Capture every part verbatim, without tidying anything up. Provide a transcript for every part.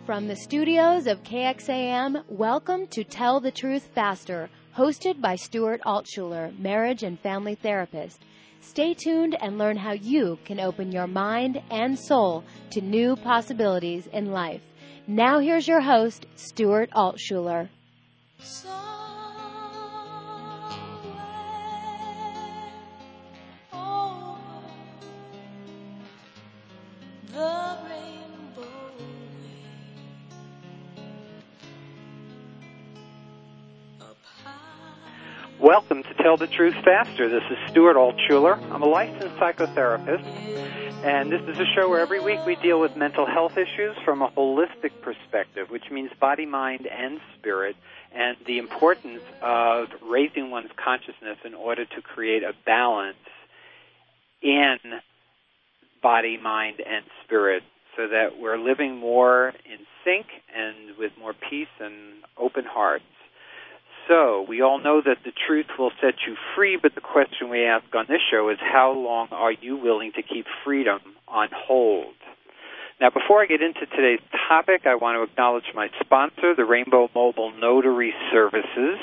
From the studios of K X A M, welcome to Tell the Truth Faster, hosted by Stuart Altshuler, marriage and family therapist. Stay tuned and learn how you can open your mind and soul to new possibilities in life. Now here's your host, Stuart Altshuler. Welcome to Tell the Truth Faster. This is Stuart Altshuler. I'm a licensed psychotherapist, and this is a show where every week we deal with mental health issues from a holistic perspective, which means body, mind, and spirit, and the importance of raising one's consciousness in order to create a balance in body, mind, and spirit so that we're living more in sync and with more peace and open hearts. So, we all know that the truth will set you free, but the question we ask on this show is how long are you willing to keep freedom on hold? Now, before I get into today's topic, I want to acknowledge my sponsor, the Rainbow Mobile Notary Services,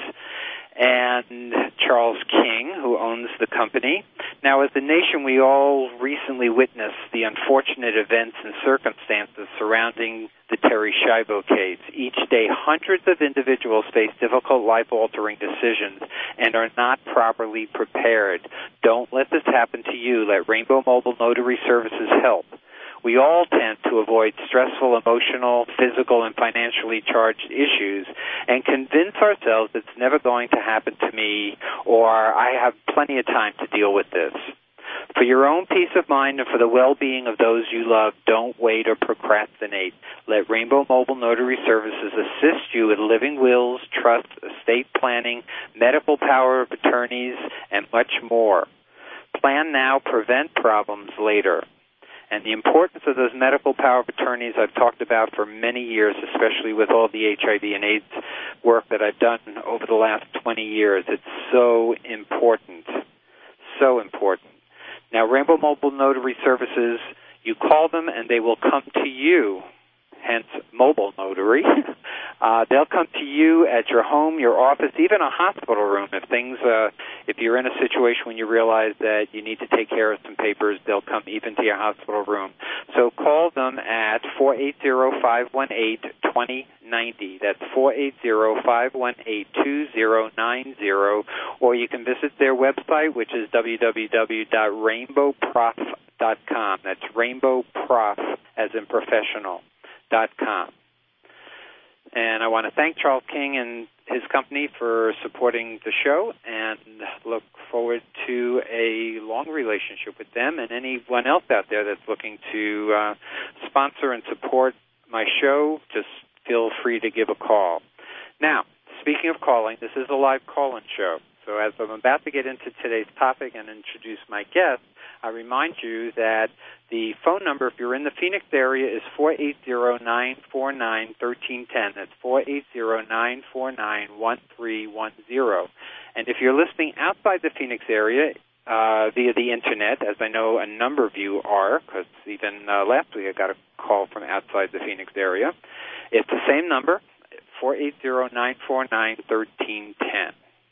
and Charles King, who owns the company. Now, as a nation, we all recently witnessed the unfortunate events and circumstances surrounding the Terri Schiavo case. Each day, hundreds of individuals face difficult life-altering decisions and are not properly prepared. Don't let this happen to you. Let Rainbow Mobile Notary Services help. We all tend to avoid stressful, emotional, physical, and financially charged issues and convince ourselves it's never going to happen to me or I have plenty of time to deal with this. For your own peace of mind and for the well-being of those you love, don't wait or procrastinate. Let Rainbow Mobile Notary Services assist you with living wills, trusts, estate planning, medical power of attorneys, and much more. Plan now, prevent problems later. And the importance of those medical power of attorneys I've talked about for many years, especially with all the H I V and AIDS work that I've done over the last twenty years. It's so important, so important. Now, Rainbow Mobile Notary Services, you call them and they will come to you, hence mobile notary. Uh, they'll come to you at your home, your office, even a hospital room. If things, uh, if you're in a situation when you realize that you need to take care of some papers, they'll come even to your hospital room. So call them at four eight zero, five one eight, two zero nine zero. That's four eight zero, five one eight, two zero nine zero. Or you can visit their website, which is w w w dot rainbow prof dot com. That's Rainbow Prof, as in professional, dot com. And I want to thank Charles King and his company for supporting the show and look forward to a long relationship with them and anyone else out there that's looking to uh, sponsor and support my show. Just feel free to give a call. Now, speaking of calling, this is a live call-in show. So as I'm about to get into today's topic and introduce my guest, I remind you that the phone number, if you're in the Phoenix area, is four eight zero, nine four nine, one three one zero. That's four eight zero, nine four nine, one three one zero. And if you're listening outside the Phoenix area uh, via the Internet, as I know a number of you are, because even uh, last week I got a call from outside the Phoenix area, it's the same number, four eight zero, nine four nine, one three one zero.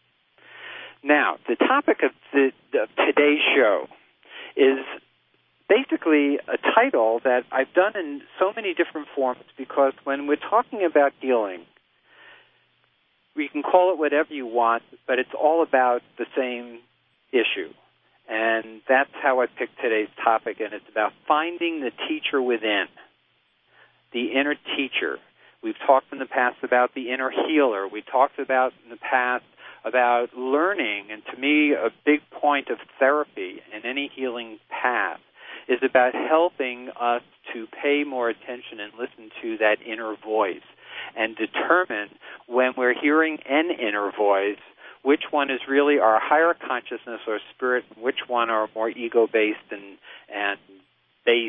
Now, the topic of, the, of today's show is basically a title that I've done in so many different forms because when we're talking about healing, we can call it whatever you want, but it's all about the same issue. And that's how I picked today's topic, and it's about finding the teacher within, the inner teacher. We've talked in the past about the inner healer. We talked about in the past about learning, and to me, a big point of therapy in any healing path is about helping us to pay more attention and listen to that inner voice and determine when we're hearing an inner voice which one is really our higher consciousness or spirit and which one are more ego-based and, and base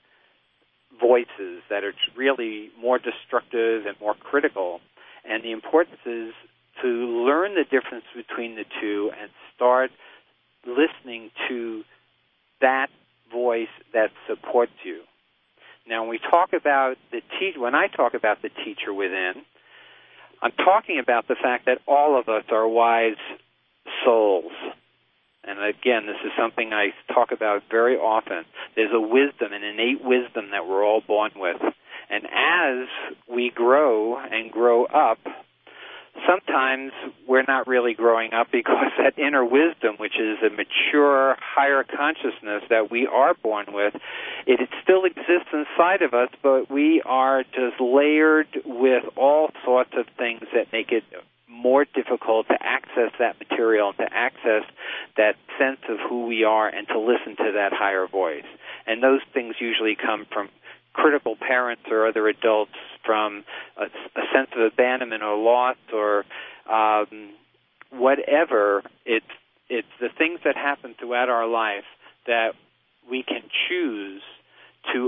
voices that are really more destructive and more critical. And the importance is to learn the difference between the two and start listening to that voice that supports you. Now, when we talk about the te- when I talk about the teacher within, I'm talking about the fact that all of us are wise souls. And again, this is something I talk about very often. There's a wisdom, an innate wisdom that we're all born with. And as we grow and grow up, sometimes we're not really growing up because that inner wisdom, which is a mature, higher consciousness that we are born with, it, it still exists inside of us, but we are just layered with all sorts of things that make it more difficult to access that material, to access that sense of who we are, and to listen to that higher voice. And those things usually come from critical parents or other adults, from a, a sense of abandonment or loss or um, whatever. It's it's the things that happen throughout our life that we can choose to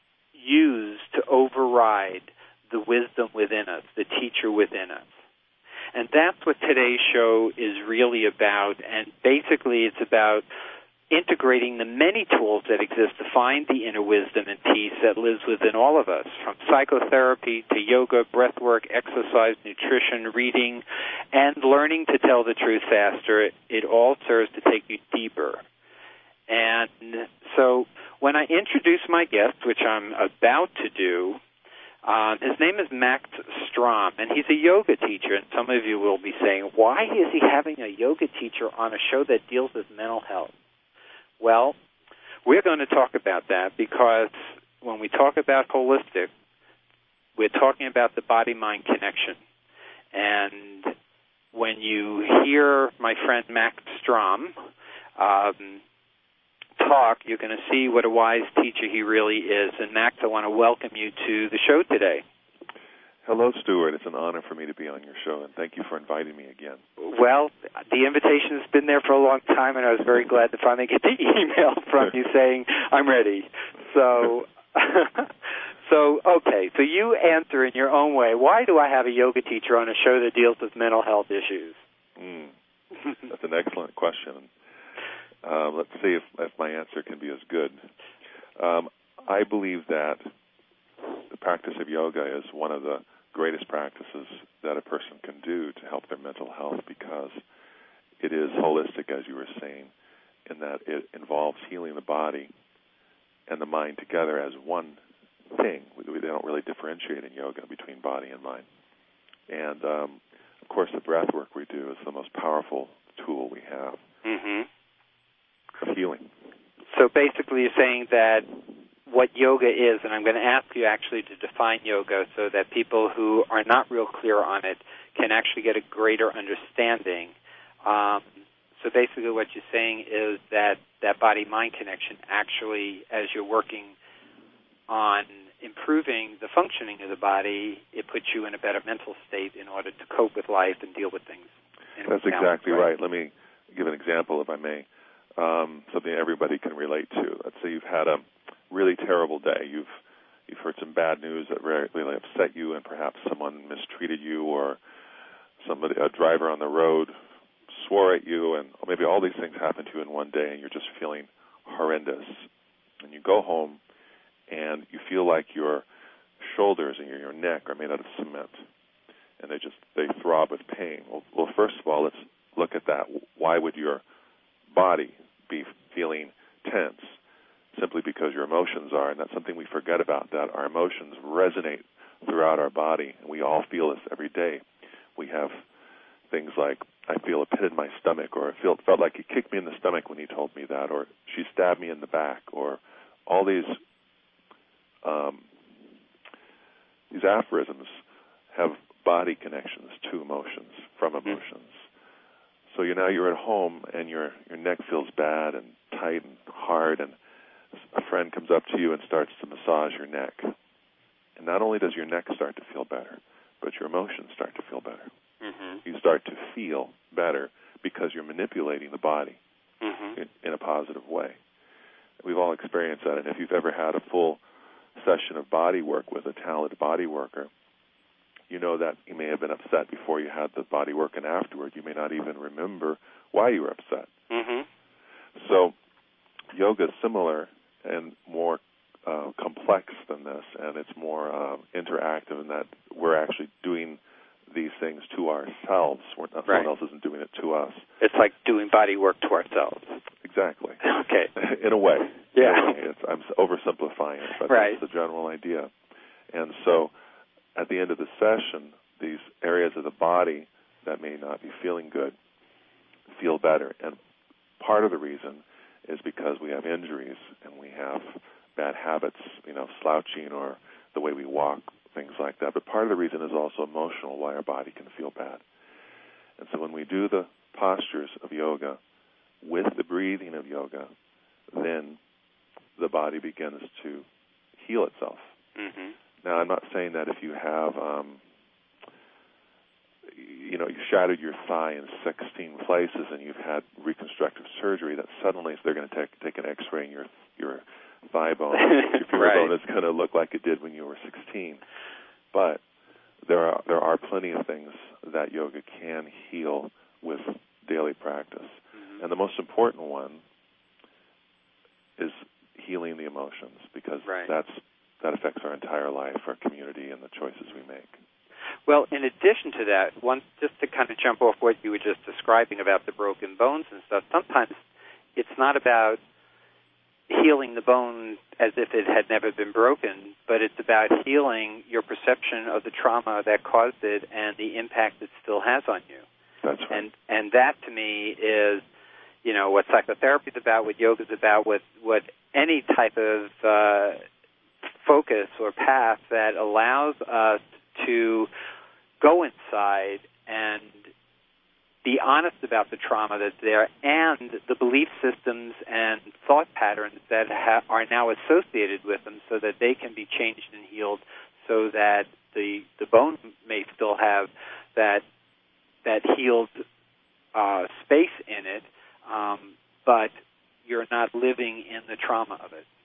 use to override the wisdom within us, the teacher within us. And that's what today's show is really about. And basically it's about integrating the many tools that exist to find the inner wisdom and peace that lives within all of us, from psychotherapy to yoga, breathwork, exercise, nutrition, reading, and learning to tell the truth faster. It, it all serves to take you deeper. And so when I introduce my guest, which I'm about to do, Um, his name is Max Strom, and he's a yoga teacher. And some of you will be saying, why is he having a yoga teacher on a show that deals with mental health? Well, we're going to talk about that because when we talk about holistic, we're talking about the body-mind connection. And when you hear my friend Max Strom um, talk, you're going to see what a wise teacher he really is. And Max, I want to welcome you to the show today. Hello, Stuart. It's an honor for me to be on your show, and thank you for inviting me again. Well, the invitation has been there for a long time, and I was very glad to finally get the email from you saying, I'm ready. So, so okay, so you answer in your own way, why do I have a yoga teacher on a show that deals with mental health issues? Mm, that's an excellent question. Uh, let's see if, if my answer can be as good. Um, I believe that the practice of yoga is one of the greatest practices that a person can do to help their mental health, because it is holistic, as you were saying, in that it involves healing the body and the mind together as one thing. They don't really differentiate in yoga between body and mind. And, um, of course, the breath work we do is the most powerful tool we have. Mm-hmm. Of healing. So basically you're saying that what yoga is, and I'm going to ask you actually to define yoga so that people who are not real clear on it can actually get a greater understanding. Um, so basically what you're saying is that that body-mind connection actually, as you're working on improving the functioning of the body, it puts you in a better mental state in order to cope with life and deal with things. That's exactly right. Let me give an example, if I may. Um, something everybody can relate to. Let's say you've had a really terrible day. You've you've heard some bad news that really upset you, and perhaps someone mistreated you, or somebody, a driver on the road, swore at you, and maybe all these things happen to you in one day, and you're just feeling horrendous. And you go home, and you feel like your shoulders and your, your neck are made out of cement, and they just they throb with pain. Well, well, first of all, let's look at that. Why would your body be feeling tense? Simply because your emotions are, and that's something we forget about, that our emotions resonate throughout our body, and we all feel this every day. We have things like, I feel a pit in my stomach, or I feel, felt like he kicked me in the stomach when he told me that, or she stabbed me in the back, or all these um, these aphorisms have body connections to emotions, from emotions. So you now you're at home, and your your neck feels bad and tight and hard, and a friend comes up to you and starts to massage your neck. And not only does your neck start to feel better, but your emotions start to feel better. Mm-hmm. You start to feel better because you're manipulating the body mm-hmm. in, in a positive way. We've all experienced that, and if you've ever had a full session of body work with a talented body worker, you know that you may have been upset before you had the body work, and afterward you may not even remember why you were upset. Mm-hmm. So yoga is similar and more uh, complex than this, and it's more uh, interactive in that we're actually doing these things to ourselves. We're not, right. Someone else isn't doing it to us. It's like doing body work to ourselves. Exactly. Okay. In a way. Yeah. In a way. It's, I'm oversimplifying it, but right. that's the general idea. And so at the end of the session, these areas of the body that may not be feeling good feel better. And part of the reason is because we have injuries and we have bad habits, you know, slouching or the way we walk, things like that. But part of the reason is also emotional, why our body can feel bad. And so when we do the postures of yoga with the breathing of yoga, then the body begins to heal itself. Mm-hmm. Now, I'm not saying that if you have, um, you know, you shattered your thigh in sixteen places and you've had reconstructive surgery, that suddenly they're going to take, take an X-ray and your your thigh bone, your femur right. bone is going to look like it did when you were sixteen. But there are there are plenty of things that yoga can heal with daily practice. Mm-hmm. And the most important one is healing the emotions, because right. that's that affects our entire life, our community, and the choices we make. Well, in addition to that, one, just to kind of jump off what you were just describing about the broken bones and stuff, sometimes it's not about healing the bone as if it had never been broken, but it's about healing your perception of the trauma that caused it and the impact it still has on you. That's right. And and that, to me, is, you know, what psychotherapy is about, what yoga is about, what, what any type of uh, focus or path that allows us to go inside and be honest about the trauma that's there and the belief systems and thought patterns that ha- are now associated with them, so that they can be changed and healed, so that the the bone may still have that that healed uh, space in it, um, but you're not living in the trauma of it.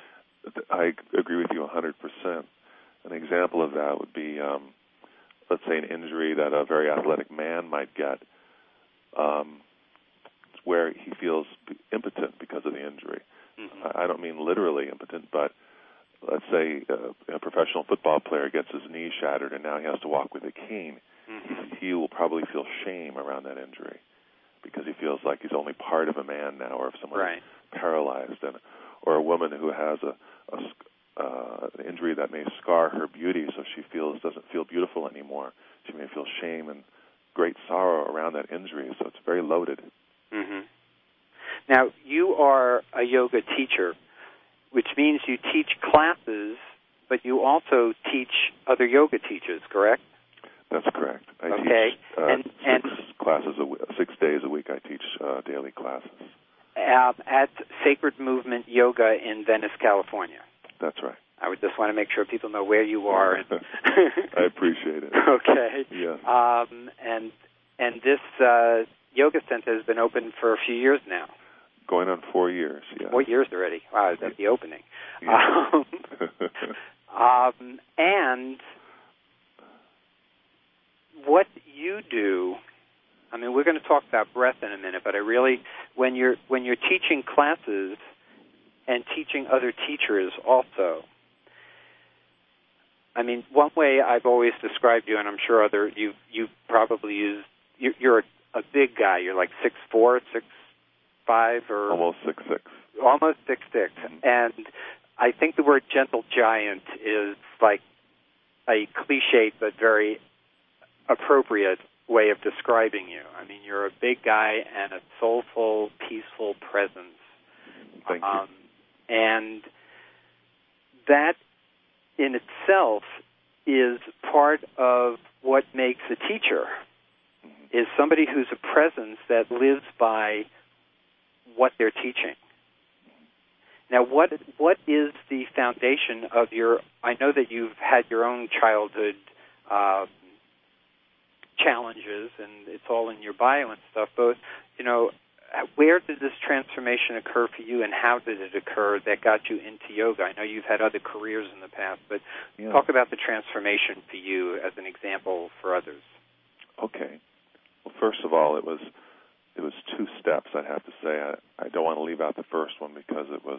I agree with you one hundred percent. An example of that would be, um, let's say, an injury that a very athletic man might get, um, where he feels impotent because of the injury. Mm-hmm. I don't mean literally impotent, but let's say a, a professional football player gets his knee shattered and now he has to walk with a cane. Mm-hmm. He will probably feel shame around that injury because he feels like he's only part of a man now, or if someone right. is paralyzed, and or a woman who has a, a Uh, an injury that may scar her beauty, so she feels doesn't feel beautiful anymore. She may feel shame and great sorrow around that injury, so it's very loaded. Mm-hmm. Now, you are a yoga teacher, which means you teach classes, but you also teach other yoga teachers, correct? That's correct. I okay. teach uh, and, six and, classes, a w- six days a week I teach uh, daily classes. Um, at Sacred Movement Yoga in Venice, California. That's right. I would just want to make sure people know where you are. I appreciate it. Okay. Yeah. Um, and and this uh, yoga center has been open for a few years now. Going on four years, yeah. Four years already. Wow, is that the opening? Yeah. Um, um, and what you do, I mean, we're going to talk about breath in a minute, but I really, when you're when you're teaching classes and teaching other teachers also, I mean, one way I've always described you, and I'm sure other you you probably use, you, you're a, a big guy. You're like six four, six five, or almost six six. Almost six six, and I think the word gentle giant is like a cliched but very appropriate way of describing you. I mean, you're a big guy and a soulful, peaceful presence. Thank um, you. And that in itself is part of what makes a teacher, mm-hmm. is somebody who's a presence that lives by what they're teaching. Now, what what is the foundation of your, I know that you've had your own childhood uh, challenges, and it's all in your bio and stuff, but, you know, where did this transformation occur for you, and how did it occur that got you into yoga? I know you've had other careers in the past, but yeah. talk about the transformation for you as an example for others. Okay. Well, first of all, it was it was two steps, I'd have to say. I, I don't want to leave out the first one because it was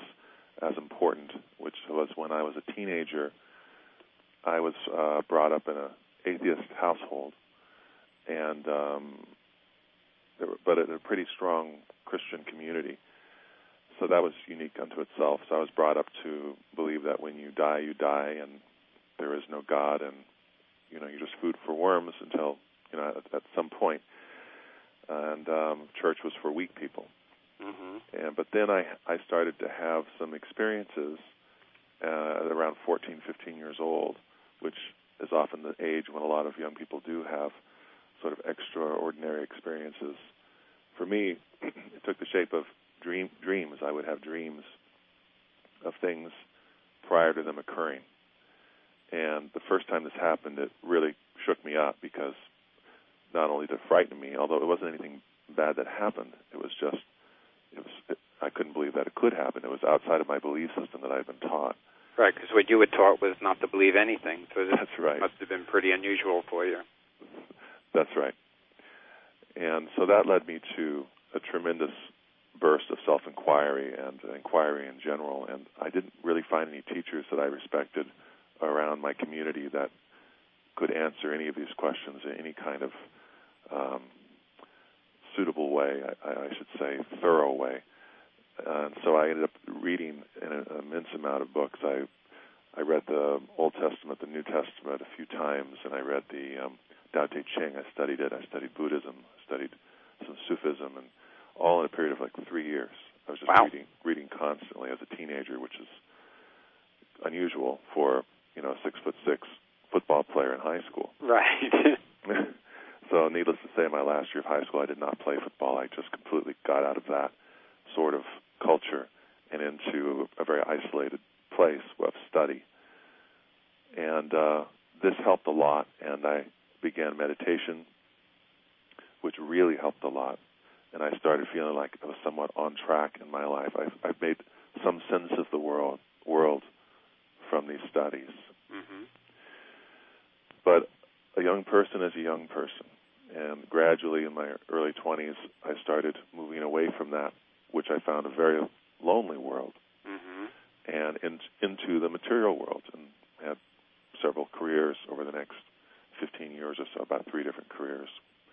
as important, which was when I was a teenager. I was uh, brought up in an atheist household, and um, there were, but in a pretty strong Christian community. So that was unique unto itself. So I was brought up to believe that when you die, you die, and there is no God, and you know, you're just food for worms until, you know, at, at some point. And um, church was for weak people. Mm-hmm. And but then I I started to have some experiences uh, at around fourteen, fifteen years old, which is often the age when a lot of young people do have sort of extraordinary experiences. For me, it took the shape of dream dreams. I would have dreams of things prior to them occurring. And the first time this happened, it really shook me up, because not only did it frighten me, although it wasn't anything bad that happened, it was just, it was it, I couldn't believe that it could happen. It was outside of my belief system that I'd been taught. Right, because what you were taught was not to believe anything. So this That's right. must have been pretty unusual for you. That's right. And so that led me to a tremendous burst of self-inquiry and uh, inquiry in general. And I didn't really find any teachers that I respected around my community that could answer any of these questions in any kind of um, suitable way, I, I should say, thorough way. And so I ended up reading an immense amount of books. I I read the Old Testament, the New Testament a few times, and I read the um, Tao Te Ching. I studied it. I studied Buddhism. I studied some Sufism, and all in a period of like three years. I was just wow. reading reading constantly as a teenager, which is unusual for, you know, a six foot six football player in high school. Right. So needless to say, my last year of high school, I did not play football. I just completely got out of that sort of culture and into a very isolated place of study. And uh, this helped a lot, and I began meditation, which really helped a lot. And I started feeling like I was somewhat on track in my life. I've, I've made some sense of the world, world from these studies. Mm-hmm. But a young person is a young person. And gradually in my early twenties, I started moving away from that, which I found a very lonely world, mm-hmm. and in, into the material world, and had several careers over the next fifteen years or so, about three different careers.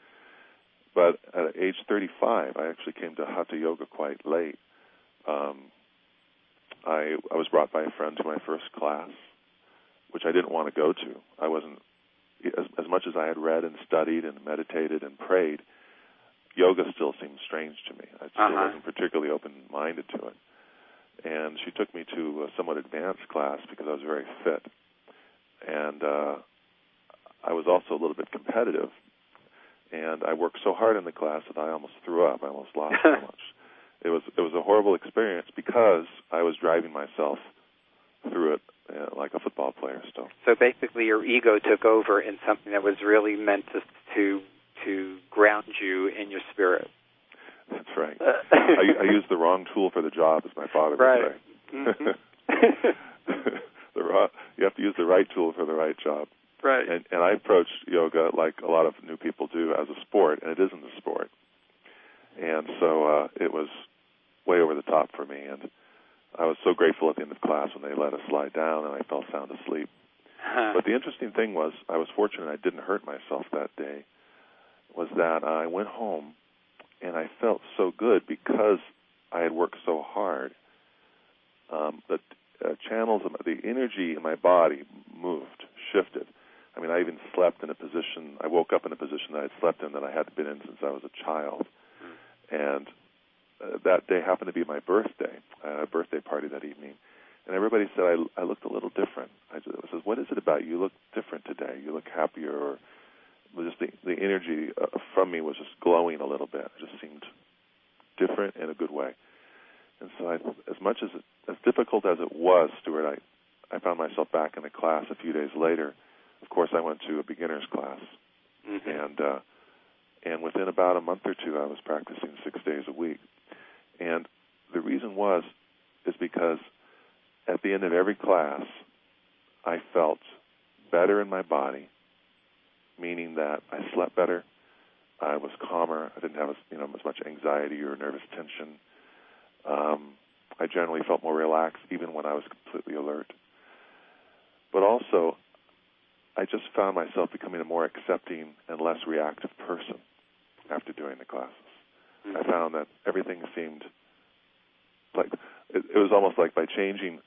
But at age thirty-five, I actually came to Hatha Yoga quite late. Um, I, I was brought by a friend to my first class, which I didn't want to go to. I wasn't, as, as much as I had read and studied and meditated and prayed, yoga still seemed strange to me. I still uh-huh. wasn't particularly open-minded to it. And she took me to a somewhat advanced class because I was very fit. And uh, I was also a little bit competitive. And I worked so hard in the class that I almost threw up. I almost lost so much. It was it was a horrible experience because I was driving myself through it uh, like a football player still. So basically your ego took over in something that was really meant to to, to ground you in your spirit. That's right. I, I used the wrong tool for the job, as my father would right. say. Mm-hmm. the raw, you have to use the right tool for the right job. Right. And, and I approached yoga like a lot of new people do, as a sport, and it isn't a sport. And so uh, it was way over the top for me, and I was so grateful at the end of class when they let us lie down and I fell sound asleep. Huh. But the interesting thing was, I was fortunate I didn't hurt myself that day, was that I went home and I felt so good because I had worked so hard. Um, the uh, channels of the energy in my body moved, shifted. I mean, I even slept in a position, I woke up in a position that I had slept in that I hadn't been in since I was a child. And uh, that day happened to be my birthday. I had a birthday party that evening. And everybody said I, I looked a little different. I just, I said, what is it about you? You look different today. You look happier. Or just the, the energy uh, from me was just glowing a little bit. It just seemed different in a good way. And so I, as much as, it, as difficult as it was, Stuart, I, I found myself back in a class a few days later. Of course, I went to a beginner's class. Mm-hmm. And uh, and within about a month or two, I was practicing six days a week. And the reason was, is because at the end of every class, I felt better in my body, meaning that I slept better, I was calmer, I didn't have as, you know, as much anxiety or nervous tension. Um, I generally felt more relaxed even when I was completely alert. But also, I just found myself becoming a more accepting and less reactive person after doing the classes. Mm-hmm. I found that everything seemed like, it, it was almost like by changing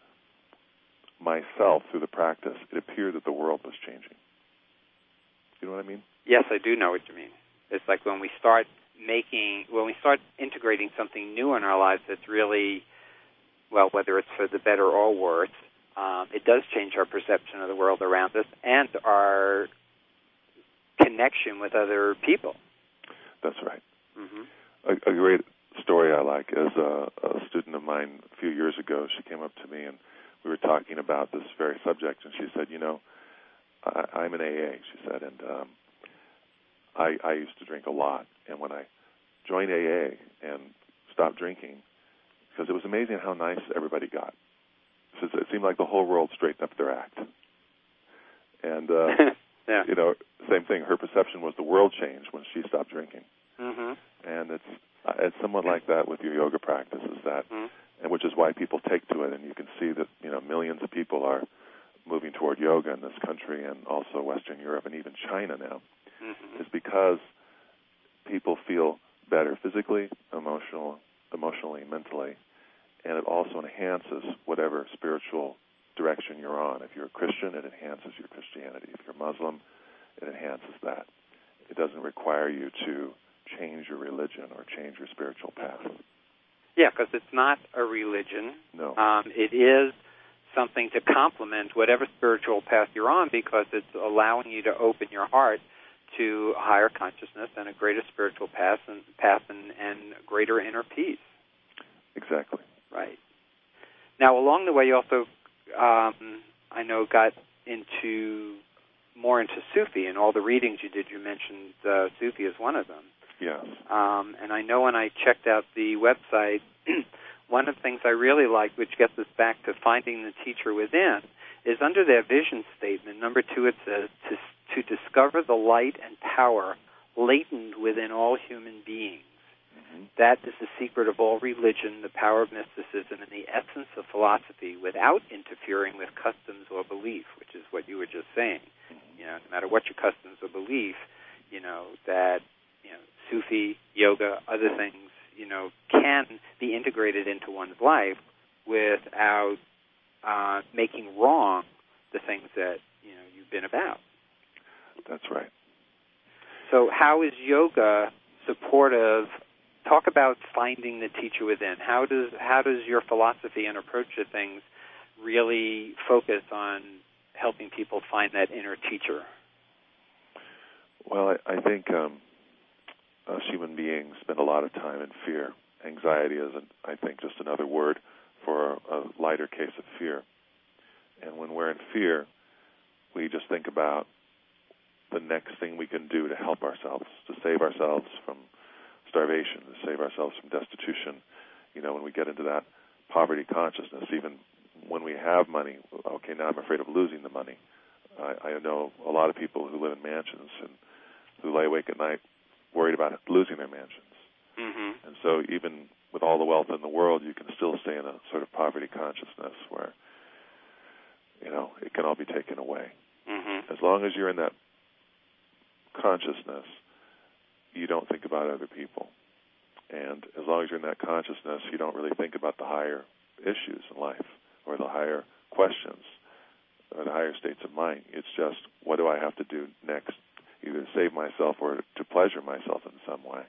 myself through the practice, it appeared that the world was changing. You know what I mean? Yes, I do know what you mean. It's like when we start making, when we start integrating something new in our lives that's really, well, whether it's for the better or worse, um, it does change our perception of the world around us and our connection with other people. That's right. Mm-hmm. A, a great story I like is a, a student of mine a few years ago. She came up to me and we were talking about this very subject, and she said, you know, I, I'm in A A, she said, and um, I, I used to drink a lot. And when I joined A A and stopped drinking, because it was amazing how nice everybody got. So it seemed like the whole world straightened up their act. And, uh, yeah. you know, same thing. Her perception was the world changed when she stopped drinking. Mm-hmm. And it's uh, it's somewhat like that with your yoga practices, that, mm-hmm. and which is why people take to it. And you can see that, you know, millions of people are moving toward yoga in this country and also Western Europe and even China now, mm-hmm. is because people feel better physically, emotional, emotionally, mentally, and it also enhances whatever spiritual direction you're on. If you're a Christian, it enhances your Christianity. If you're Muslim, it enhances that. It doesn't require you to change your religion or change your spiritual path. Yeah, because it's not a religion. No. Um, it is something to complement whatever spiritual path you're on, because it's allowing you to open your heart to a higher consciousness and a greater spiritual path and path and, and greater inner peace. Exactly. Right. Now, along the way, you also, um, I know, got into more into Sufi, and all the readings you did, you mentioned uh, Sufi as one of them. Yes. Um, and I know when I checked out the website, one of the things I really like, which gets us back to finding the teacher within, is under their vision statement, number two, it says, to, to discover the light and power latent within all human beings. Mm-hmm. That is the secret of all religion, the power of mysticism, and the essence of philosophy without interfering with customs or belief, which is what you were just saying. Mm-hmm. You know, no matter what your customs or belief, you know, that, you know, Sufi, yoga, other things, you know, can be integrated into one's life without uh, making wrong the things that, you know, you've been about. That's right. So how is yoga supportive? Talk about finding the teacher within. How does how does your philosophy and approach to things really focus on helping people find that inner teacher? Well, I, I think um, us human beings spend a lot of time in fear. Anxiety is, an, I think, just another word for a lighter case of fear. And when we're in fear, we just think about the next thing we can do to help ourselves, to save ourselves from starvation, to save ourselves from destitution. You know, when we get into that poverty consciousness, even when we have money, okay, now I'm afraid of losing the money. I, I know a lot of people who live in mansions and who lay awake at night worried about losing their mansions. Mm-hmm. And so even with all the wealth in the world, you can still stay in a sort of poverty consciousness where, you know, it can all be taken away. Mm-hmm. As long as you're in that consciousness, you don't think about other people. And as long as you're in that consciousness, you don't really think about the higher issues in life or the higher questions or the higher states of mind. It's just, what do I have to do next, either to save myself or to pleasure myself in some way?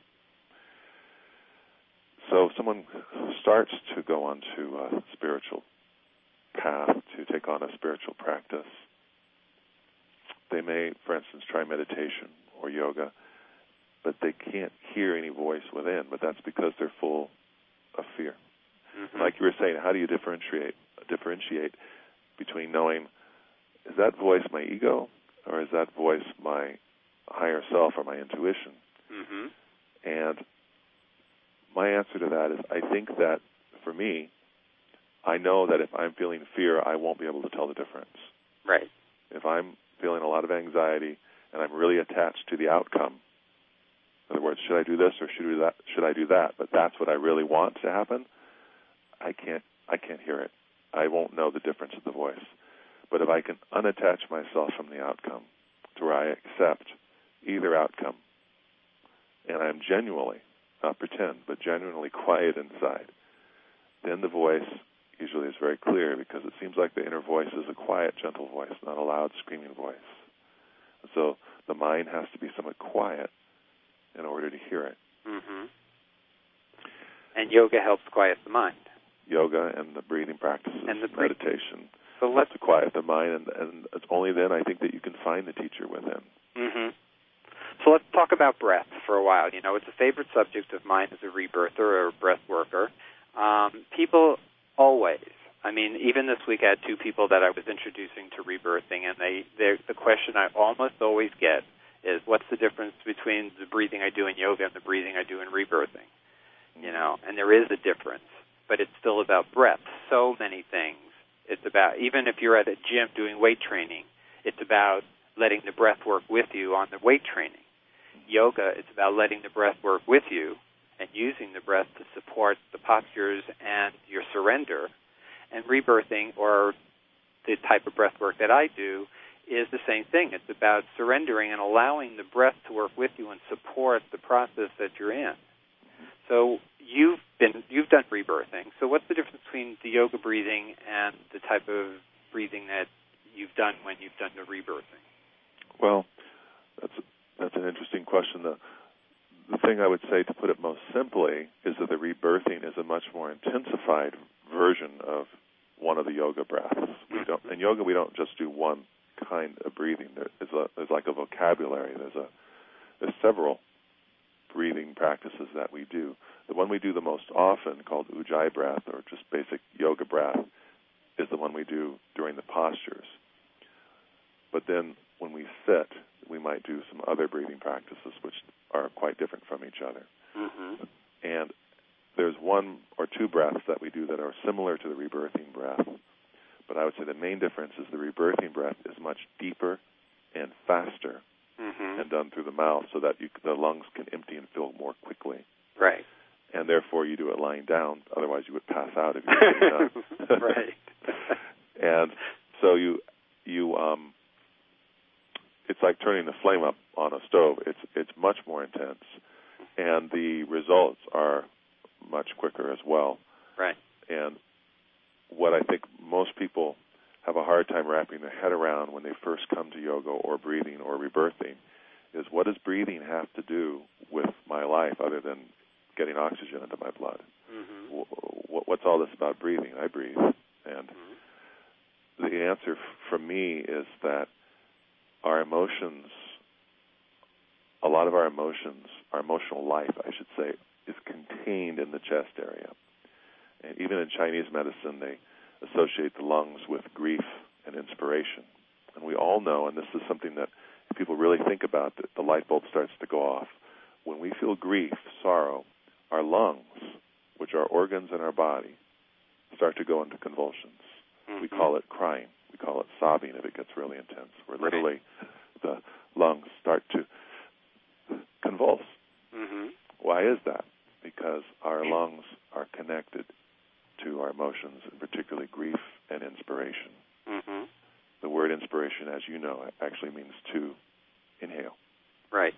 So if someone starts to go onto a spiritual path, to take on a spiritual practice, they may, for instance, try meditation or yoga, but they can't hear any voice within, but that's because they're full of fear. Mm-hmm. Like you were saying, how do you differentiate differentiate between knowing, is that voice my ego, or is that voice my higher self or my intuition? Mm-hmm. And my answer to that is, I think that, for me, I know that if I'm feeling fear, I won't be able to tell the difference. Right. If I'm feeling a lot of anxiety and I'm really attached to the outcome, in other words, should I do this or should I do that? Should I do that? But that's what I really want to happen. I can't I can't hear it. I won't know the difference of the voice. But if I can unattach myself from the outcome to where I accept either outcome, and I'm genuinely, not pretend, but genuinely quiet inside, then the voice usually is very clear, because it seems like the inner voice is a quiet, gentle voice, not a loud, screaming voice. And so the mind has to be somewhat quiet in order to hear it. Mm-hmm. And yoga helps quiet the mind. Yoga and the breathing practices, and the breathing. meditation, so let's to quiet the mind, and, and it's only then I think that you can find the teacher within. Mm-hmm. So let's talk about breath for a while. You know, it's a favorite subject of mine as a rebirther or a breath worker. Um, people always, I mean, even this week I had two people that I was introducing to rebirthing, and they, the question I almost always get is, what's the difference between the breathing I do in yoga and the breathing I do in rebirthing? You know, and there is a difference, but it's still about breath. So many things. It's about, even if you're at a gym doing weight training, it's about letting the breath work with you on the weight training. Yoga, it's about letting the breath work with you and using the breath to support the postures and your surrender. And rebirthing, or the type of breath work that I do, is the same thing. It's about surrendering and allowing the breath to work with you and support the process that you're in. So you've been you've done rebirthing. So what's the difference between the yoga breathing and the type of breathing that you've done when you've done the rebirthing? Well, that's that's an interesting question. The the thing I would say, to put it most simply, is that the rebirthing is a much more intensified version of one of the yoga breaths. We don't in yoga we don't just do one kind of breathing. There is a there's like a vocabulary. There's a there's several breathing practices that we do. The one we do the most often, called Ujjayi breath, or just basic yoga breath, is the one we do during the postures. But then when we sit, we might do some other breathing practices which are quite different from each other. Mm-hmm. And there's one or two breaths that we do that are similar to the rebirthing breath. But I would say the main difference is the rebirthing breath is much deeper and faster, mm-hmm. and done through the mouth, so that you, the lungs can empty and fill more quickly. Right. And therefore you do it lying down. Otherwise you would pass out if you were sitting down. Right. And so you you um, it's like turning the flame up on a stove. It's it's much more intense, and the results are much quicker as well. Right. And what I think most people have a hard time wrapping their head around when they first come to yoga or breathing or rebirthing is, what does breathing have to do with my life other than getting oxygen into my blood? Mm-hmm. W- what's all this about breathing? I breathe. And mm-hmm. the answer f- from me is that our emotions, a lot of our emotions, our emotional life, I should say, is contained in the chest area. And even in Chinese medicine, they associate the lungs with grief and inspiration. And we all know, and this is something that if people really think about, that the light bulb starts to go off. When we feel grief, sorrow, our lungs, which are organs in our body, start to go into convulsions. Mm-hmm. We call it crying. We call it sobbing if it gets really intense, where literally the lungs start to convulse. Mm-hmm. Why is that? Because our lungs are connected to our emotions, and particularly grief and inspiration. Mm-hmm. The word inspiration, as you know, actually means to inhale. Right.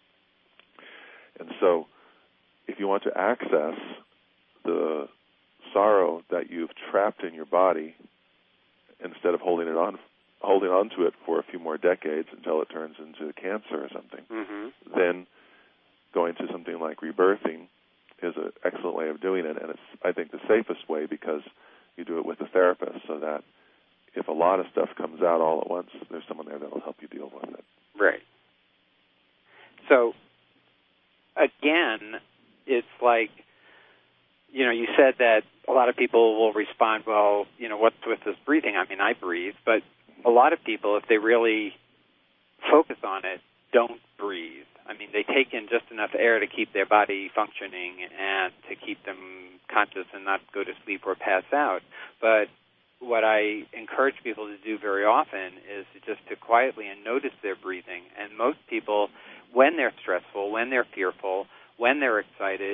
And so if you want to access the sorrow that you've trapped in your body, instead of holding it on, holding on to it for a few more decades until it turns into cancer or something, mm-hmm. then going to something like rebirthing is an excellent way of doing it, and it's, I think, the safest way, because you do it with a therapist, so that if a lot of stuff comes out all at once, there's someone there that will help you deal with it. Right. So, again, it's like, you know, you said that a lot of people will respond, well, you know, what's with this breathing? I mean, I breathe, but a lot of people, if they really focus on it, don't breathe. I mean, they take in just enough air to keep their body functioning and to keep them conscious and not go to sleep or pass out. But what I encourage people to do very often is just to quietly and notice their breathing. And most people, when they're stressful, when they're fearful, when they're excited,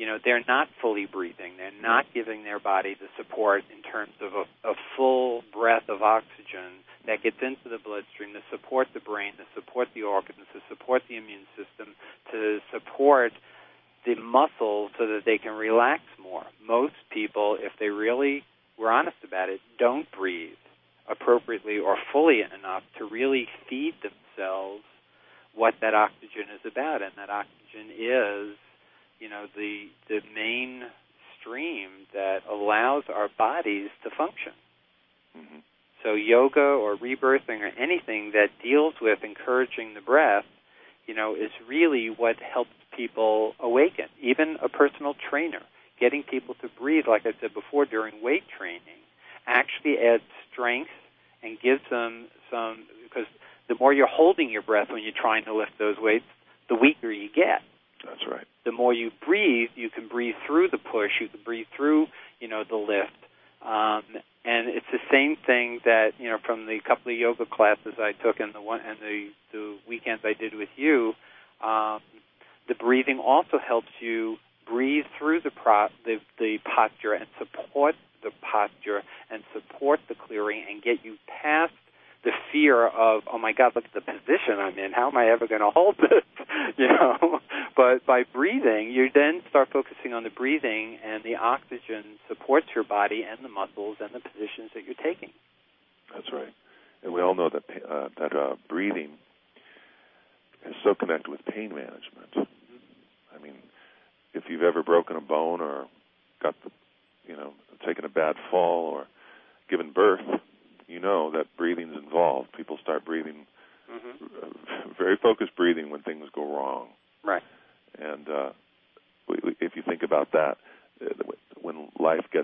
you know, they're not fully breathing. They're not giving their body the support in terms of a, a full breath of oxygen that gets into the bloodstream to support the brain, to support the organs, to support the immune system, to support the muscles so that they can relax more. Most people, if they really were honest about it, don't breathe appropriately or fully enough to really feed themselves what that oxygen is about. And that oxygen is, you know, the the main stream that allows our bodies to function. Mm-hmm. So yoga or rebirthing or anything that deals with encouraging the breath, you know, is really what helps people awaken. Even a personal trainer, getting people to breathe, like I said before, during weight training, actually adds strength and gives them some, because the more you're holding your breath when you're trying to lift those weights, the weaker you get. That's right. The more you breathe, you can breathe through the push, you can breathe through, you know, the lift. Um, and it's the same thing that, you know, from the couple of yoga classes I took and the one and the, the weekends I did with you, um, the breathing also helps you breathe through the, pro- the the posture and support the posture and support the clearing and get you past the fear of, oh my God, look at the position I'm in. How am I ever going to hold this? You know, but by breathing, you then start focusing on the breathing, and the oxygen supports your body and the muscles and the positions that you're taking. That's right. And we all know that uh, that uh, breathing is so connected with pain management. Mm-hmm. I mean, if you've ever broken a bone or got the, you know, taken a bad fall or given birth, you know that breathing's involved. People start breathing, mm-hmm. very focused breathing when things go wrong. Right. And uh, if you think about that, when life gets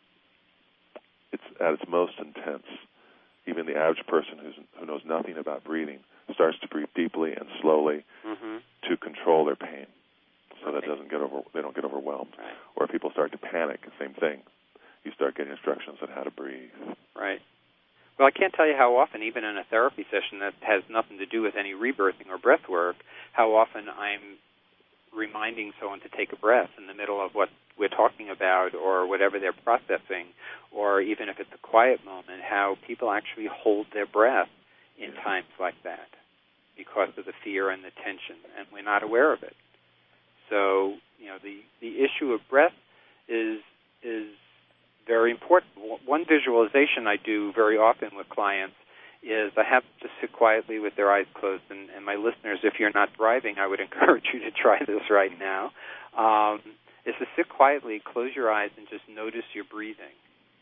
it's at its most intense, even the average person who's, who knows nothing about breathing starts to breathe deeply and slowly mm-hmm. to control their pain, so right. that doesn't get over they don't get overwhelmed. Right. Or if people start to panic, same thing. You start getting instructions on how to breathe. Right. Well, I can't tell you how often, even in a therapy session that has nothing to do with any rebirthing or breath work, how often I'm reminding someone to take a breath in the middle of what we're talking about or whatever they're processing, or even if it's a quiet moment, how people actually hold their breath in yeah. times like that because of the fear and the tension, and we're not aware of it. So, you know, the, the issue of breath is is very important. One visualization I do very often with clients is I have to sit quietly with their eyes closed. And, and my listeners, if you're not driving, I would encourage you to try this right now, um, is to sit quietly, close your eyes, and just notice your breathing.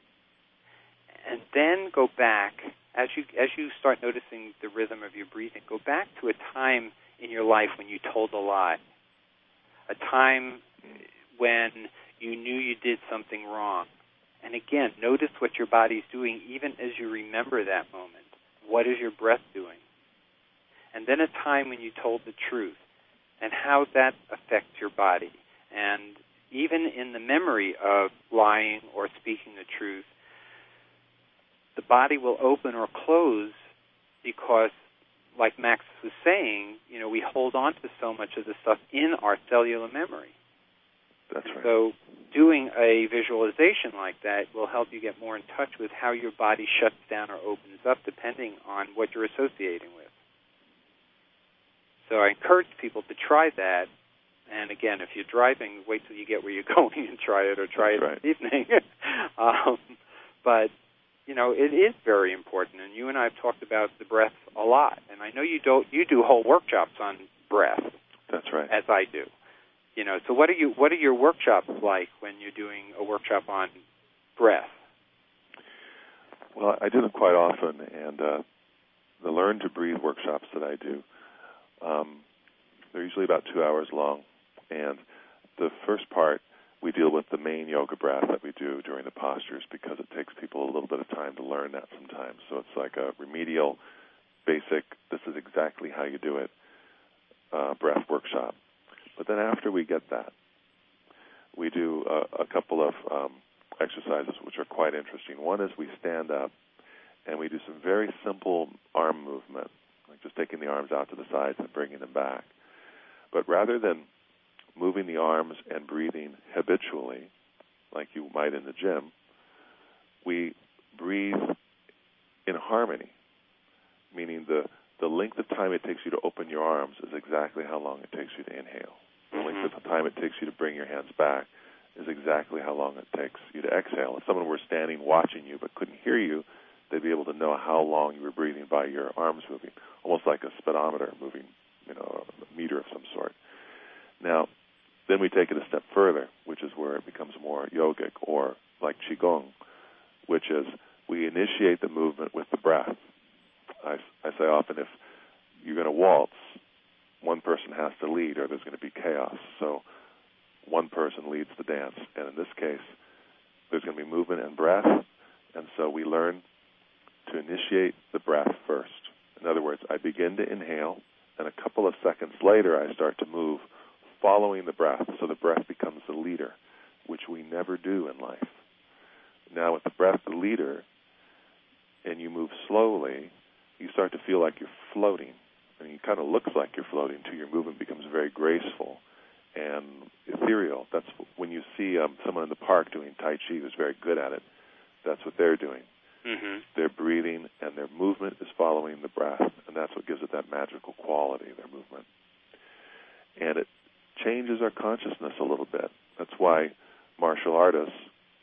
And then go back, as you as you start noticing the rhythm of your breathing, go back to a time in your life when you told a lie, a time when you knew you did something wrong. And again, notice what your body's doing even as you remember that moment. What is your breath doing? And then a time when you told the truth and how that affects your body. And even in the memory of lying or speaking the truth, the body will open or close because, like Max was saying, you know, we hold on to so much of the stuff in our cellular memory. That's right. So doing a visualization like that will help you get more in touch with how your body shuts down or opens up depending on what you're associating with. So I encourage people to try that. And again, if you're driving, wait till you get where you're going and try it, or try That's it right. this evening. um, but, you know, it is very important. And you and I have talked about the breath a lot. And I know you do, you do whole workshops on breath. That's right. As I do. You know, so what are you? What are your workshops like when you're doing a workshop on breath? Well, I do them quite often, and uh, the Learn to Breathe workshops that I do, um, they're usually about two hours long. And the first part, we deal with the main yoga breath that we do during the postures because it takes people a little bit of time to learn that sometimes. So it's like a remedial, basic, this is exactly how you do it, uh, breath workshop. But then after we get that, we do a, a couple of um, exercises which are quite interesting. One is we stand up and we do some very simple arm movement, like just taking the arms out to the sides and bringing them back. But rather than moving the arms and breathing habitually, like you might in the gym, we breathe in harmony, meaning the, the length of time it takes you to open your arms is exactly how long it takes you to inhale. The mm-hmm. length of time it takes you to bring your hands back is exactly how long it takes you to exhale. If someone were standing watching you but couldn't hear you, they'd be able to know how long you were breathing by your arms moving, almost like a speedometer moving, you know, a meter of some sort. Now, then we take it a step further, which is where it becomes more yogic, or like Qigong, which is we initiate the movement with the breath. I, I say often, if you're going to waltz, one person has to lead or there's going to be chaos. So one person leads the dance. And in this case, there's going to be movement and breath. And so we learn to initiate the breath first. In other words, I begin to inhale, and a couple of seconds later I start to move following the breath. So the breath becomes the leader, which we never do in life. Now with the breath the leader, and you move slowly, you start to feel like you're floating. I mean, it kind of looks like you're floating too. Your movement becomes very graceful and ethereal. That's when you see um, someone in the park doing Tai Chi who's very good at it. That's what they're doing. Mm-hmm. They're breathing, and their movement is following the breath, and that's what gives it that magical quality, their movement. And it changes our consciousness a little bit. That's why martial artists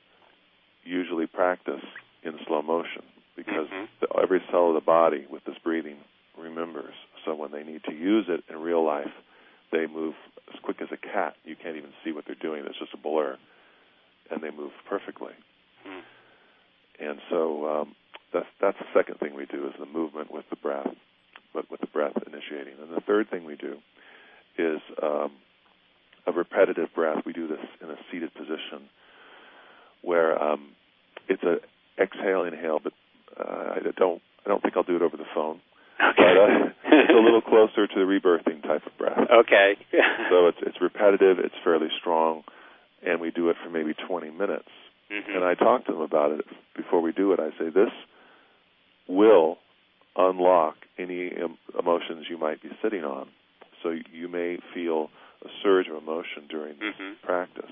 usually practice in slow motion, because mm-hmm. the, every cell of the body with this breathing remembers. So when they need to use it in real life, they move as quick as a cat. You can't even see what they're doing. It's just a blur, and they move perfectly. Mm. And so um, that's, that's the second thing we do, is the movement with the breath, but with the breath initiating. And the third thing we do is um, a repetitive breath. We do this in a seated position where um, it's a exhale, inhale, but uh, I don't I don't think I'll do it over the phone. Okay. But uh, it's a little closer to the rebirthing type of breath. Okay. So it's it's repetitive, it's fairly strong, and we do it for maybe twenty minutes. Mm-hmm. And I talk to them about it before we do it. I say, this will unlock any em- emotions you might be sitting on. So you may feel a surge of emotion during this mm-hmm. practice.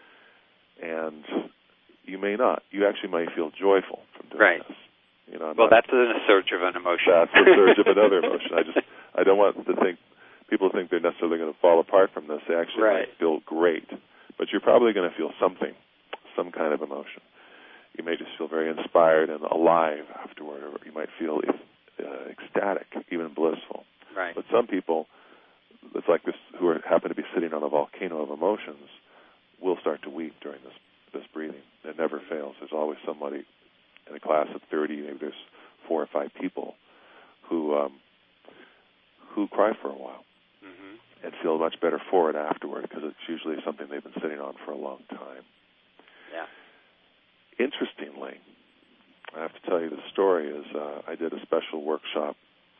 And you may not. You actually might feel joyful from doing right. this. You know, I'm well, not, that's a surge of an emotion. That's a surge of another emotion. I just, I don't want to think, people think they're necessarily going to fall apart from this. They actually right. might feel great. But you're probably going to feel something, some kind of emotion. You may just feel very inspired and alive afterward, or you might feel uh, ecstatic, even blissful. Right. But some people, it's like this, who are, happen to be sitting on a volcano of emotions, will start to weep during this this breathing. It never fails. There's always somebody in a class of thirty, maybe there's four or five people who um, who cry for a while mm-hmm. and feel much better for it afterward, because it's usually something they've been sitting on for a long time. Yeah. Interestingly, I have to tell you the story is uh, I did a special workshop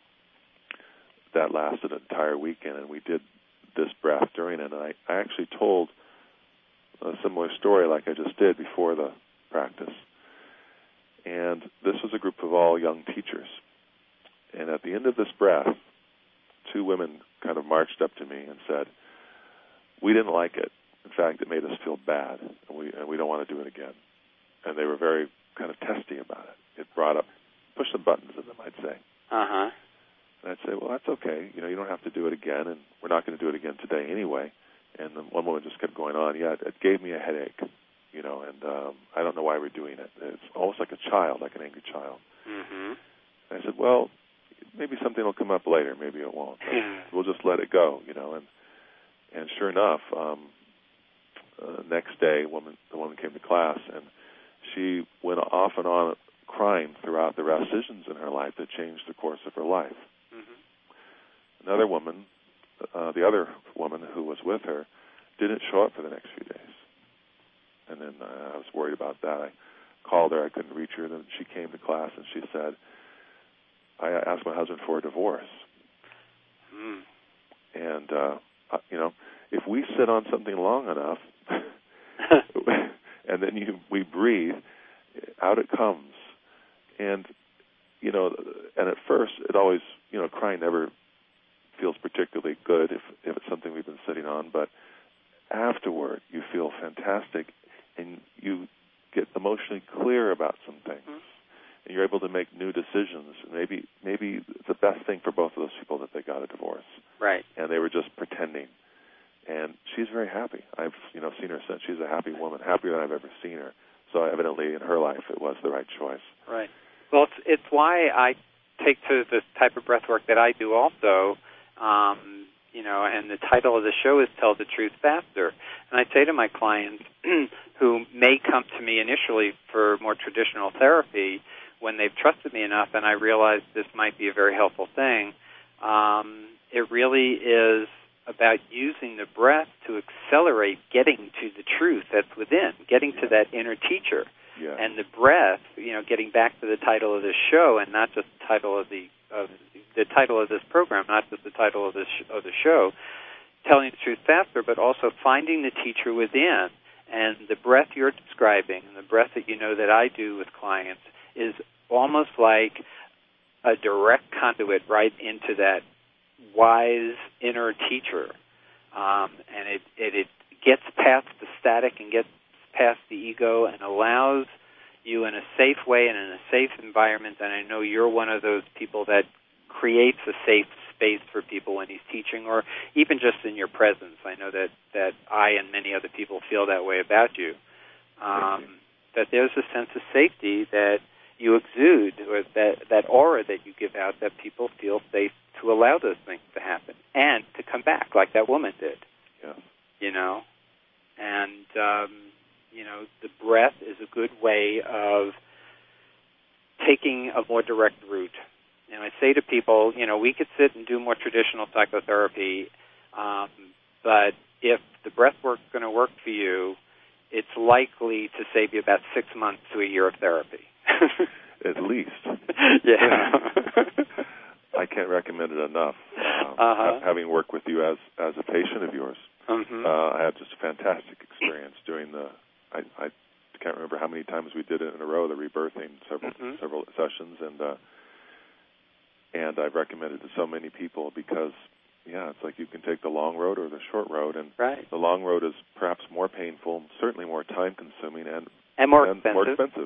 that lasted an entire weekend, and we did this breath during it. And I, I actually told a similar story like I just did before the practice. And this was a group of all young teachers. And at the end of this breath, two women kind of marched up to me and said, we didn't like it. In fact, it made us feel bad, and we and we don't want to do it again. And they were very kind of testy about it. It brought up, pushed some buttons in them, I'd say. Uh-huh. And I'd say, well, that's okay. You know, you don't have to do it again, and we're not going to do it again today anyway. And then one woman just kept going on. Yeah, it gave me a headache, you know, and um, I don't know why we're doing it. It's almost like a child, like an angry child. Mm-hmm. And I said, well, maybe something will come up later. Maybe it won't. We'll just let it go, you know. And and sure enough, um, uh, next day, woman, the woman came to class, and she went off and on crying throughout the decisions in her life that changed the course of her life. Mm-hmm. Another woman, uh, the other woman who was with her, didn't show up for the next few days. And then uh, I was worried about that. I called her. I couldn't reach her. Then she came to class, and she said, I asked my husband for a divorce. Mm. And, uh, you know, if we sit on something long enough, and then you, we breathe, out it comes. And, you know, and at first it always, you know, crying never feels particularly good if, if it's something we've been sitting on. But afterward you feel fantastic, and you get emotionally clear about some things, mm-hmm. and you're able to make new decisions. Maybe maybe it's the best thing for both of those people that they got a divorce. Right. And they were just pretending. And she's very happy. I've you know seen her since. She's a happy woman, happier than I've ever seen her. So evidently in her life it was the right choice. Right. Well, it's, it's why I take to the type of breath work that I do also, um, you know, and the title of the show is Tell the Truth Faster. And I say to my clients who may come to me initially for more traditional therapy, when they've trusted me enough and I realize this might be a very helpful thing, um, it really is about using the breath to accelerate getting to the truth that's within, getting to that inner teacher. Yeah. And the breath, you know, getting back to the title of this show, and not just the title of the of the title of this program, not just the title of this sh- of the show, telling the truth faster, but also finding the teacher within. And the breath you're describing, and the breath that you know that I do with clients, is almost like a direct conduit right into that wise inner teacher, um, and it, it it gets past the static and gets past the ego and allows you in a safe way and in a safe environment. And I know you're one of those people that creates a safe space for people when he's teaching, or even just in your presence. I know that, that I and many other people feel that way about you. Um, that there's a sense of safety that you exude, or that, that aura that you give out, that people feel safe to allow those things to happen and to come back like that woman did. Yeah. You know? And, um, you know, the breath is a good way of taking a more direct route. And I say to people, you know, we could sit and do more traditional psychotherapy, um, but if the breath work is going to work for you, it's likely to save you about six months to a year of therapy. At least. Yeah. I can't recommend it enough. Um, uh-huh. Having worked with you as as a patient of yours, mm-hmm. uh, I had just a fantastic experience doing the. I, I can't remember how many times we did it in a row, the rebirthing, several mm-hmm. several sessions, and uh, and I've recommended it to so many people because, yeah, it's like you can take the long road or the short road, and right. the long road is perhaps more painful, certainly more time-consuming, and and more and expensive. More expensive.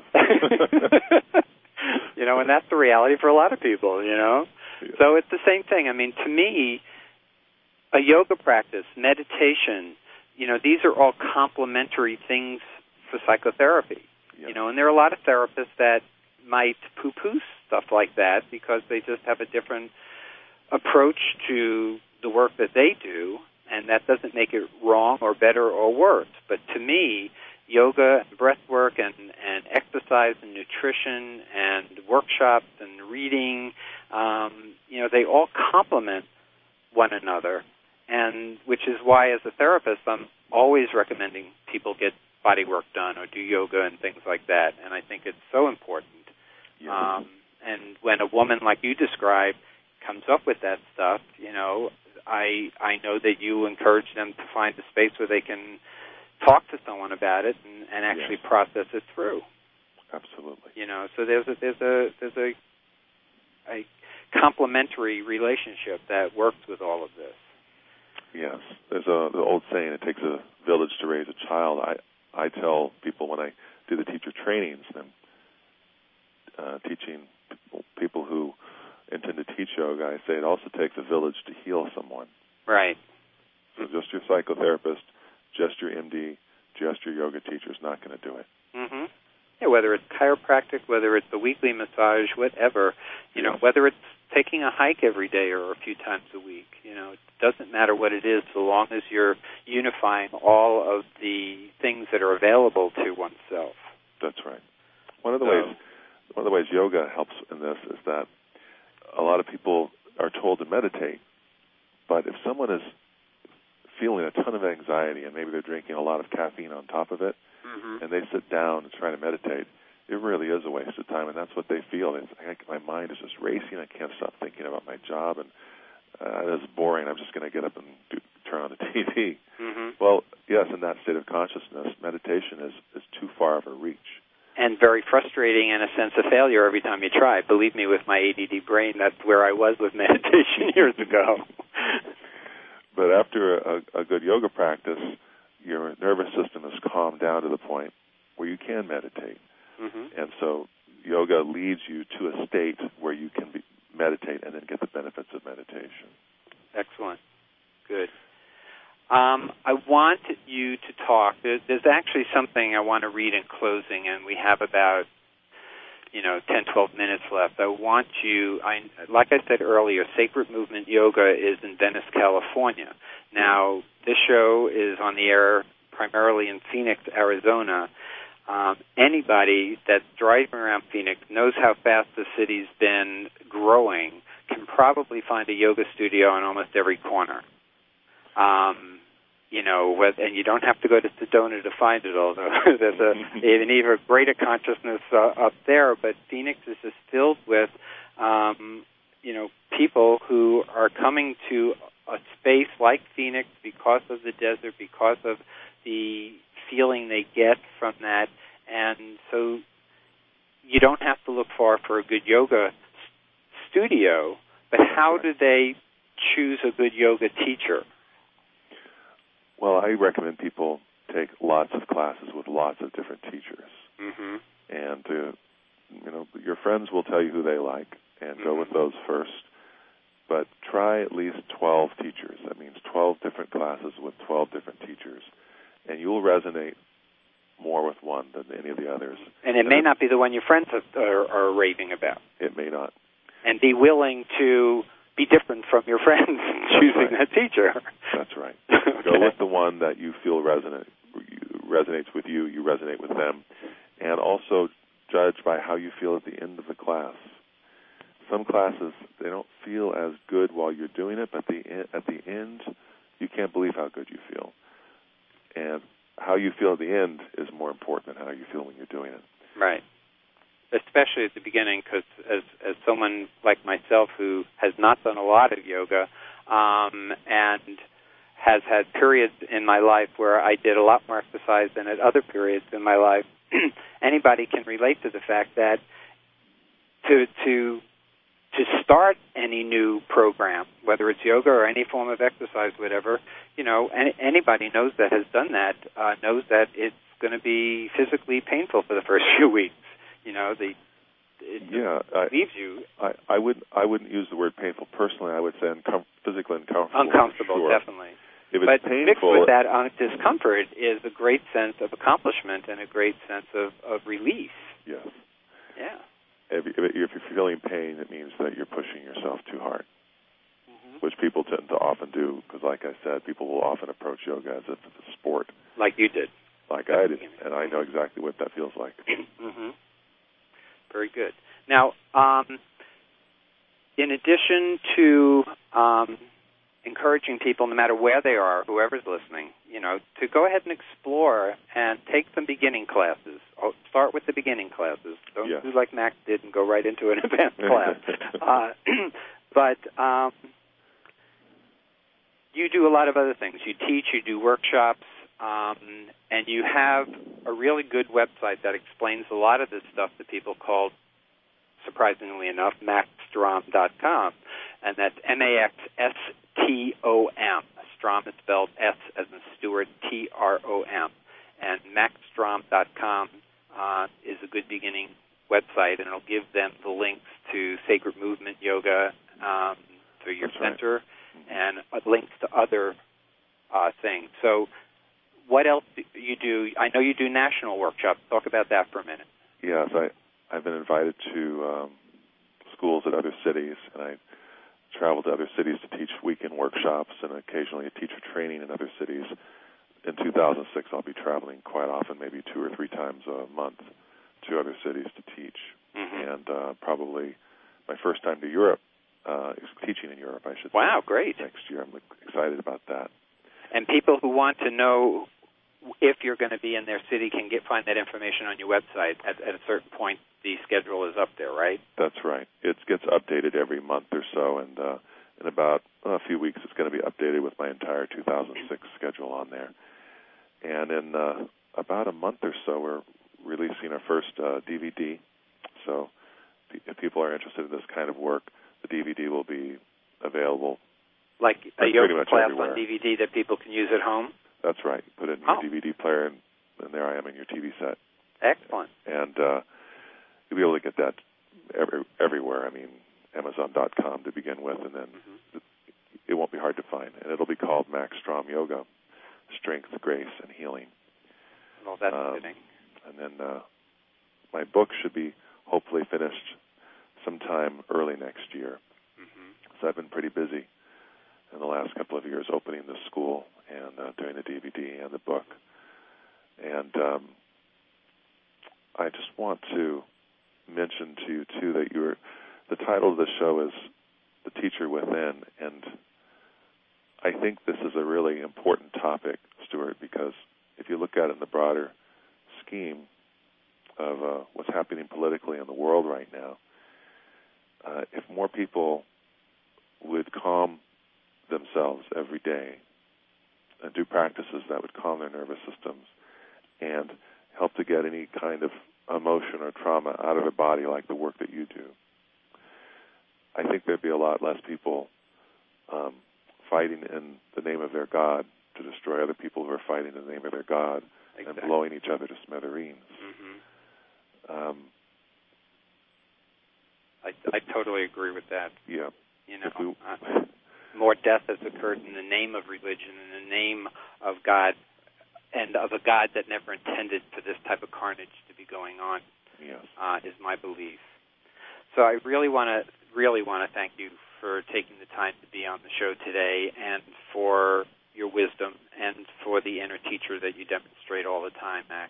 You know, and that's the reality for a lot of people, you know. Yeah. So it's the same thing. I mean, to me, a yoga practice, meditation, you know, these are all complementary things for psychotherapy. Yeah. You know, and there are a lot of therapists that might poo-poo stuff like that because they just have a different approach to the work that they do, and that doesn't make it wrong or better or worse. But to me, yoga and breath work and, and exercise and nutrition and workshops and reading, um, you know, they all complement one another, and which is why as a therapist I'm always recommending people get body work done or do yoga and things like that, and I think it's so important. Yeah. Um, and when a woman like you described comes up with that stuff, you know, I I know that you encourage them to find a space where they can talk to someone about it and, and actually yes. process it through. Absolutely. You know, so there's a there's a there's a a complementary relationship that works with all of this. Yes, there's a the old saying: it takes a village to raise a child. I I tell people when I do the teacher trainings, and uh, teaching people, people who intend to teach yoga, I say it also takes a village to heal someone. Right. So just your psychotherapist, just your M D, just your yoga teacher is not going to do it. Mm-hmm. Yeah, whether it's chiropractic, whether it's a weekly massage, whatever, you yes. know, whether it's taking a hike every day or a few times a week, you know, it doesn't matter what it is so long as you're unifying all of the things that are available to oneself. That's right. One of the so, ways one of the ways yoga helps in this is that a lot of people are told to meditate, but if someone is feeling a ton of anxiety and maybe they're drinking a lot of caffeine on top of it, mm-hmm. and they sit down and try to meditate, it really is a waste of time, and that's what they feel. It's like, my mind is just racing. I can't stop thinking about my job, and uh, it's boring. I'm just going to get up and do, turn on the T V. Mm-hmm. Well, yes, in that state of consciousness, meditation is, is too far of a reach. And very frustrating and a sense of failure every time you try. Believe me, with my A D D brain, that's where I was with meditation years ago. But after a, a good yoga practice, your nervous system is calmed down to the point where you can meditate. Mm-hmm. And so yoga leads you to a state where you can be, meditate and then get the benefits of meditation. Excellent. Good. Um, I want you to talk. There's, there's actually something I want to read in closing, and we have about, you know, ten, twelve minutes left. I want you, I, like I said earlier, Sacred Movement Yoga is in Venice, California. Now, this show is on the air primarily in Phoenix, Arizona. Um, anybody that's driving around Phoenix knows how fast the city's been growing, can probably find a yoga studio on almost every corner. Um, you know, and you don't have to go to Sedona to find it, although there's a, an even greater consciousness uh, up there. But Phoenix is just filled with, um, you know, people who are coming to a space like Phoenix because of the desert, because of the feeling they get from that. And so you don't have to look far for a good yoga studio, but how do they choose a good yoga teacher? Well, I recommend people take lots of classes with lots of different teachers. Mm-hmm. And, uh, you know, your friends will tell you who they like, and mm-hmm. go with those first. But try at least twelve teachers. That means twelve different classes with twelve different teachers. And you'll resonate more with one than any of the others. And it and may it, not be the one your friends are, are raving about. It may not. And be willing to be different from your friends choosing right. that teacher. That's right. Okay. Go with the one that you feel resonate, resonates with you, you resonate with them. And also judge by how you feel at the end of the class. Some classes, they don't feel as good while you're doing it, but the, at the end, you can't believe how good you feel. And how you feel at the end is more important than how you feel when you're doing it. Right. Especially at the beginning, because as, as someone like myself who has not done a lot of yoga um, and has had periods in my life where I did a lot more exercise than at other periods in my life, anybody can relate to the fact that to to to start any new program, whether it's yoga or any form of exercise, whatever, you know, any, anybody knows that has done that, uh, knows that it's going to be physically painful for the first few weeks. You know, the it yeah, I, leaves you. I, I would I wouldn't use the word painful personally. I would say uncom- physically uncomfortable. Uncomfortable, sure. definitely. If it's but painful, mixed with that uh, discomfort is a great sense of accomplishment and a great sense of, of relief. Yes. Yeah. If, if you're feeling pain, it means that you're pushing yourself too hard, mm-hmm. which people tend to often do, because like I said, people will often approach yoga as if it's a sport. Like you did. Like I did, and I know exactly what that feels like. Mm-hmm. Very good. Now, um, in addition to um, encouraging people, no matter where they are, whoever's listening, you know, to go ahead and explore and take some beginning classes. I'll start with the beginning classes. Don't yes. do like Max did and go right into an advanced class. uh, but um, you do a lot of other things. You teach, you do workshops, um, and you have a really good website that explains a lot of this stuff that people call, surprisingly enough, max strom dot com, and that's M A X S T O M. Strom is spelled S as in Stewart, T R O M. And max strom dot com uh, is a good beginning website, and it'll give them the links to Sacred Movement Yoga, um, to your that's center, right. and uh, links to other uh, things. So what else do you do? I know you do national workshops. Talk about that for a minute. Yes, I, I've been invited to um, schools at other cities, and I travel to other cities to teach weekend workshops and occasionally a teacher training in other cities. In two thousand six, I'll be traveling quite often, maybe two or three times a month, to other cities to teach. Mm-hmm. And uh, probably my first time to Europe, uh, teaching in Europe, I should say. Wow, great. Next year. I'm excited about that. And people who want to know if you're going to be in their city can get find that information on your website. At, at a certain point, the schedule is up there, right? That's right. It gets updated every month or so, and uh, in about a few weeks, it's going to be updated with my entire two thousand six schedule on there. And in uh, about a month or so, we're releasing our first uh, D V D. So if people are interested in this kind of work, the D V D will be available. Like a yoga class everywhere. on D V D that people can use at home? That's right. Put it in your oh. D V D player, and, and there I am in your T V set. Excellent. And uh, you'll be able to get that every, everywhere. I mean, Amazon dot com to begin with, and then mm-hmm. it, it won't be hard to find. And it'll be called Max Strom Yoga, Strength, Grace, and Healing. Well, that's um, fitting. And then uh, my book should be hopefully finished sometime early next year. Mm-hmm. So I've been pretty busy in the last couple of years opening the school and uh, doing the D V D and the book. And um, I just want to mention to you, too, that you're, the title of the show is The Teacher Within, and I think this is a really important topic, Stuart, because if you look at it in the broader scheme of uh, what's happening politically in the world right now, uh, if more people would calm themselves every day and do practices that would calm their nervous systems and help to get any kind of emotion or trauma out of their body like the work that you do, I think there'd be a lot less people um, fighting in the name of their God to destroy other people who are fighting in the name of their God exactly. and blowing each other to smithereens. Mm-hmm. Um, I, I totally agree with that. Yeah. You know, we, uh, more death has occurred in the name of religion, in the name of God, and of a God that never intended for this type of carnage to be going on. Yes. Uh, is my belief. So I really want to really want to thank you for taking the time to be on the show today, and for your wisdom, and for the inner teacher that you demonstrate all the time, Max.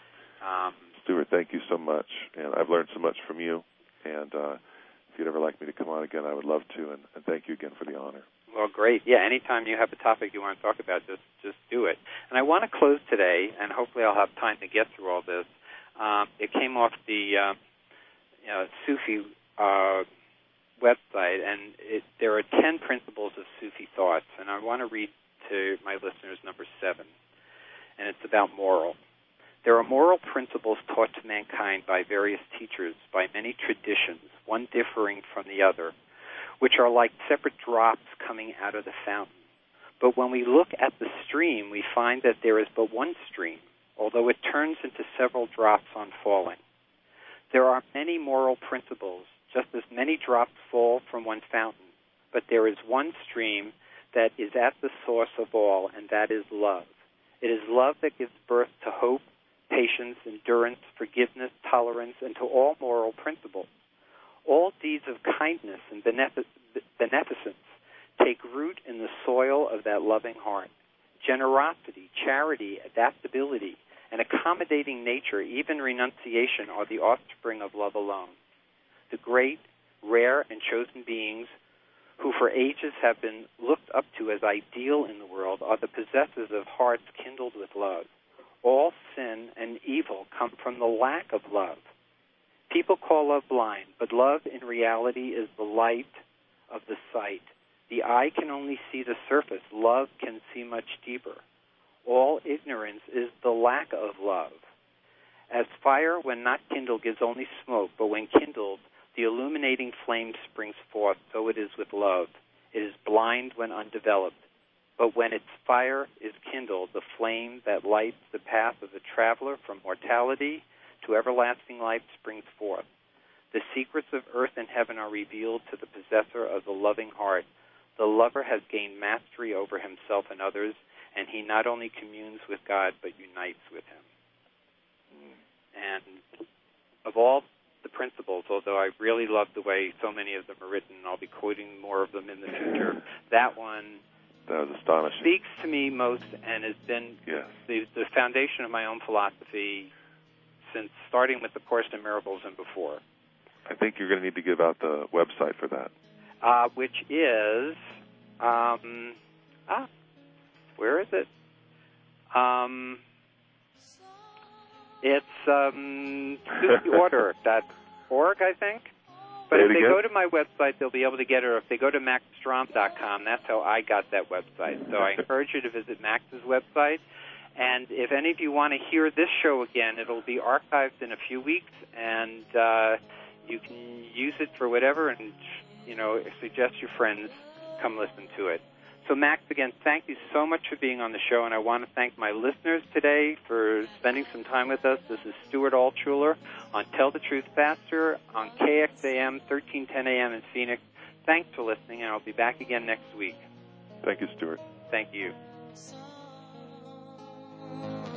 Um, Stuart, thank you so much, and I've learned so much from you. And uh, if you'd ever like me to come on again, I would love to, and, and thank you again for the honor. Well, great. Yeah, anytime you have a topic you want to talk about, just just do it. And I want to close today, and hopefully I'll have time to get through all this. Um, it came off the uh, you know, Sufi uh, website, and it, there are ten principles of Sufi thoughts, and I want to read to my listeners number seven, and it's about moral. There are moral principles taught to mankind by various teachers, by many traditions, one differing from the other, which are like separate drops coming out of the fountain. But when we look at the stream, we find that there is but one stream, although it turns into several drops on falling. There are many moral principles, just as many drops fall from one fountain, but there is one stream that is at the source of all, and that is love. It is love that gives birth to hope, patience, endurance, forgiveness, tolerance, and to all moral principles. All deeds of kindness and beneficence take root in the soil of that loving heart. Generosity, charity, adaptability, and accommodating nature, even renunciation, are the offspring of love alone. The great, rare, and chosen beings who for ages have been looked up to as ideal in the world are the possessors of hearts kindled with love. All sin and evil come from the lack of love. People call love blind, but love in reality is the light of the sight. The eye can only see the surface. Love can see much deeper. All ignorance is the lack of love. As fire, when not kindled, gives only smoke, but when kindled, the illuminating flame springs forth, so it is with love. It is blind when undeveloped. But when its fire is kindled, the flame that lights the path of the traveler from mortality to everlasting life springs forth. The secrets of earth and heaven are revealed to the possessor of the loving heart. The lover has gained mastery over himself and others, and he not only communes with God, but unites with him. And of all the principles, although I really love the way so many of them are written, I'll be quoting more of them in the future, that one that was astonishing. Speaks to me most, and has been yes. the, the foundation of my own philosophy since starting with the Course in Miracles and before. I think you're going to need to give out the website for that. Uh, which is, um, ah, where is it? Um, it's um, sufi order dot org, I think. But if they go to my website, they'll be able to get it. Or if they go to max strom dot com, that's how I got that website. So I encourage you to visit Max's website. And if any of you want to hear this show again, it'll be archived in a few weeks, and uh, you can use it for whatever, and, you know, suggest your friends come listen to it. So, Max, again, thank you so much for being on the show, and I want to thank my listeners today for spending some time with us. This is Stuart Altshuler on Tell the Truth Faster on K X A M, thirteen ten a.m. in Phoenix. Thanks for listening, and I'll be back again next week. Thank you, Stuart. Thank you.